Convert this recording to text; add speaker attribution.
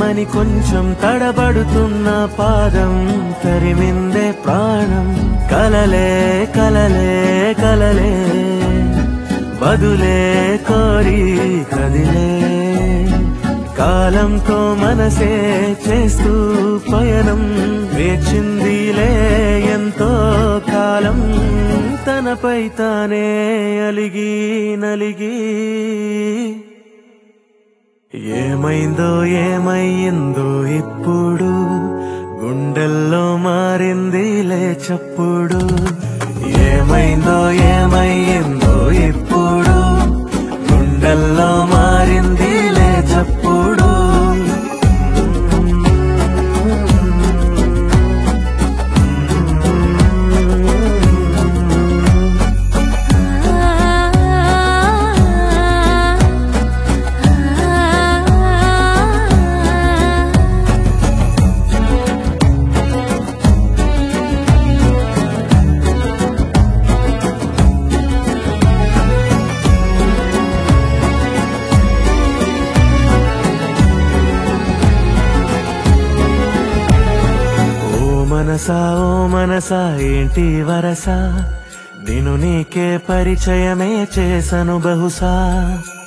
Speaker 1: అని కొంచెం తడబడుతున్న పాదం తరిమిందే ప్రాణం. కలలే కలలే కలలే బదులే కోరి కదిలే, కాలంతో మనసే చేస్తూ పయనం వేచిందిలే ఎంతో కాలం. తనపై తానే అలిగి నలిగి ఏమైందో ఏమయ్యిందో ఇప్పుడు గుండెల్లో మారిందిలే చప్పుడు. ఏమైందో ఏమయ్యిందో ఇప్పుడు గుండెల్లో మారిందిలే చప్పుడు. మనసా ఓ మనసా ఏంటి వరసా, నేను నీకే పరిచయమే చేసను బహుశా.